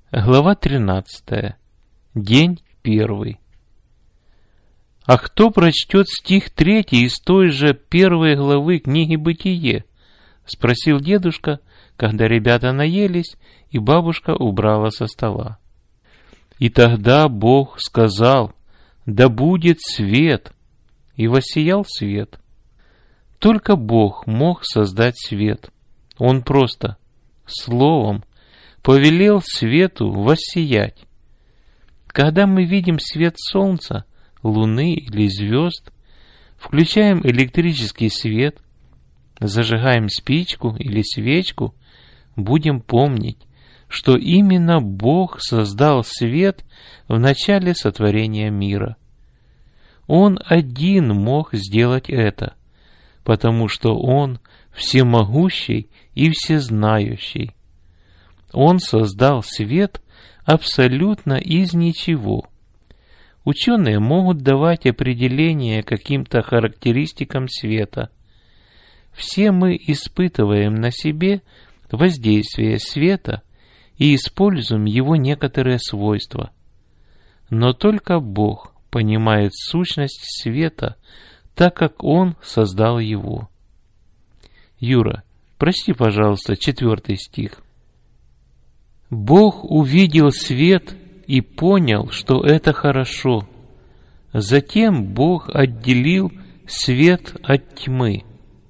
Глава 13. День 1. А кто прочтет стих 3 из той же 1 главы книги «Бытие»? Спросил дедушка, когда ребята наелись, и бабушка убрала со стола. И тогда Бог сказал: «Да будет свет!» И воссиял свет. Только Бог мог создать свет. Он просто словом повелел свету воссиять. Когда мы видим свет солнца, луны или звезд, включаем электрический свет, зажигаем спичку или свечку, будем помнить, что именно Бог создал свет в начале сотворения мира. Он один мог сделать это, потому что Он всемогущий и всезнающий. Он создал свет абсолютно из ничего. Ученые могут давать определение каким-то характеристикам света. Все мы испытываем на себе воздействие света и используем его некоторые свойства. Но только Бог понимает сущность света, так как Он создал его. Юра, прочти, пожалуйста, 4 стих. Бог увидел свет и понял, что это хорошо. Затем Бог отделил свет от тьмы.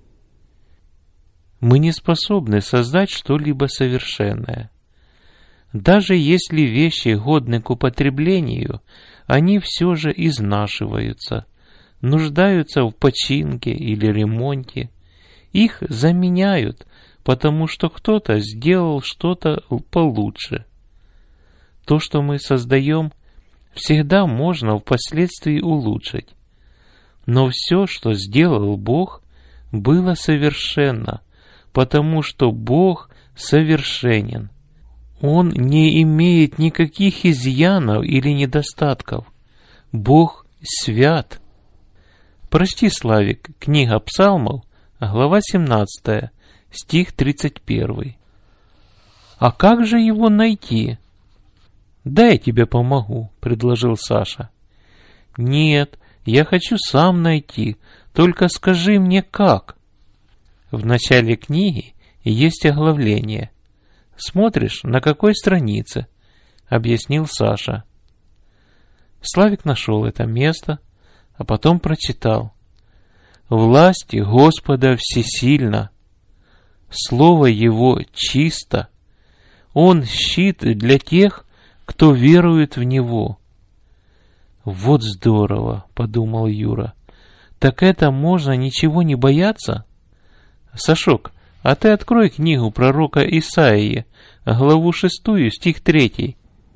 Мы не способны создать что-либо совершенное. Даже если вещи годны к употреблению, они все же изнашиваются, нуждаются в починке или ремонте. Их заменяют, потому что кто-то сделал что-то получше. То, что мы создаем, всегда можно впоследствии улучшить. Но все, что сделал Бог, было совершенно, потому что Бог совершенен. Он не имеет никаких изъянов или недостатков. Бог свят. Прочти, Славик, книга Псалмов, глава 17, стих 31. А как же его найти? Да я тебе помогу, предложил Саша. Нет, я хочу сам найти, только скажи мне как. В начале книги есть оглавление. Смотришь, на какой странице, объяснил Саша. Славик нашел это место, а потом прочитал. Власть Господа всесильна, Слово Его чисто, Он щит для тех, кто верует в Него. Вот здорово, подумал Юра. Так это можно ничего не бояться? Сашок, а ты открой книгу пророка Исаии, главу 6, стих 3.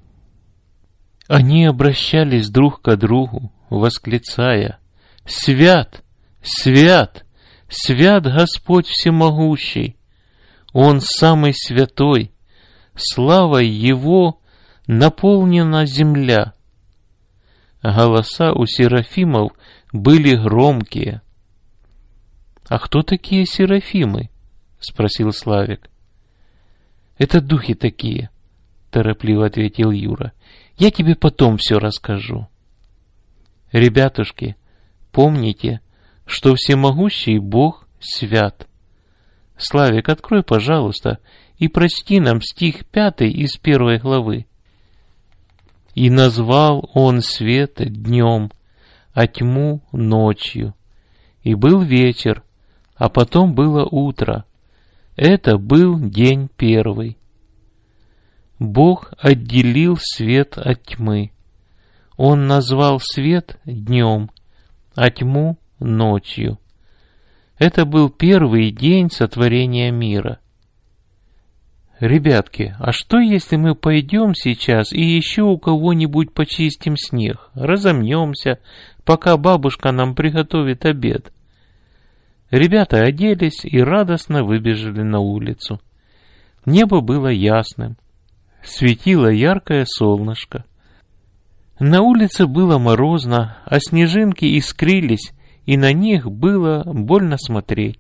Они обращались друг к другу, восклицая: «Свят! Свят! Свят Господь Всемогущий! Он самый святой! Славой Его наполнена земля!» Голоса у серафимов были громкие. «А кто такие серафимы?» — спросил Славик. «Это духи такие», — торопливо ответил Юра. «Я тебе потом все расскажу». Ребятушки, помните, что всемогущий Бог свят. Славик, открой, пожалуйста, и прочти нам стих 5 из 1 главы. «И назвал Он свет днем, а тьму ночью. И был вечер, а потом было утро. Это был день 1. Бог отделил свет от тьмы. Он назвал свет днем, а тьму ночью. Это был 1 день сотворения мира». Ребятки, а что если мы пойдем сейчас и еще у кого-нибудь почистим снег, разомнемся, пока бабушка нам приготовит обед? Ребята оделись и радостно выбежали на улицу. Небо было ясным, светило яркое солнышко. На улице было морозно, а снежинки искрились, и на них было больно смотреть.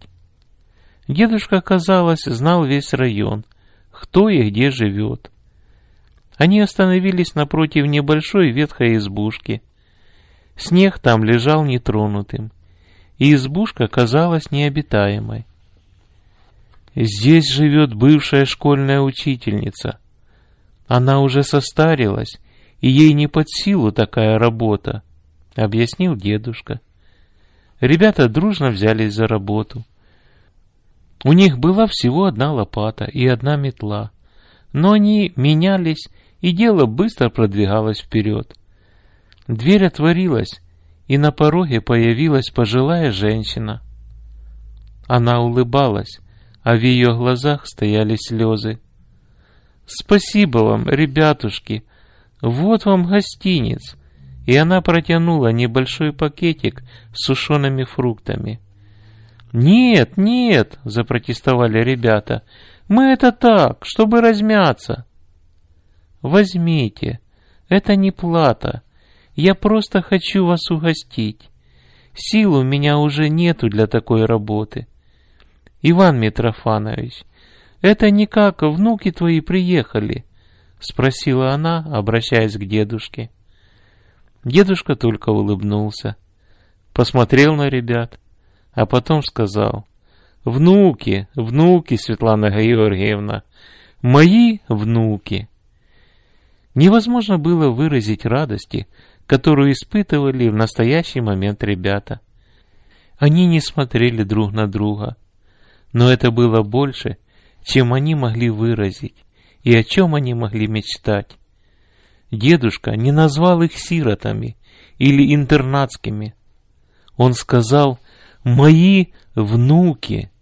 Дедушка, казалось, знал весь район, кто и где живет. Они остановились напротив небольшой ветхой избушки. Снег там лежал нетронутым, и избушка казалась необитаемой. «Здесь живет бывшая школьная учительница. Она уже состарилась, и ей не под силу такая работа», — объяснил дедушка. Ребята дружно взялись за работу. У них была всего одна лопата и одна метла, но они менялись, и дело быстро продвигалось вперед. Дверь отворилась, и на пороге появилась пожилая женщина. Она улыбалась, а в ее глазах стояли слезы. «Спасибо вам, ребятушки, вот вам гостиниц». И она протянула небольшой пакетик с сушеными фруктами. «Нет, нет!» — запротестовали ребята. «Мы это так, чтобы размяться». «Возьмите, это не плата. Я просто хочу вас угостить. Сил у меня уже нету для такой работы. Иван Митрофанович, это не как внуки твои приехали?» — спросила она, обращаясь к дедушке. Дедушка только улыбнулся, посмотрел на ребят, а потом сказал: «Внуки, внуки, Светлана Георгиевна, мои внуки». Невозможно было выразить радости, которую испытывали в настоящий момент ребята. Они не смотрели друг на друга, но это было больше, чем они могли выразить и о чем они могли мечтать. Дедушка не назвал их сиротами или интернатскими. Он сказал: «Мои внуки».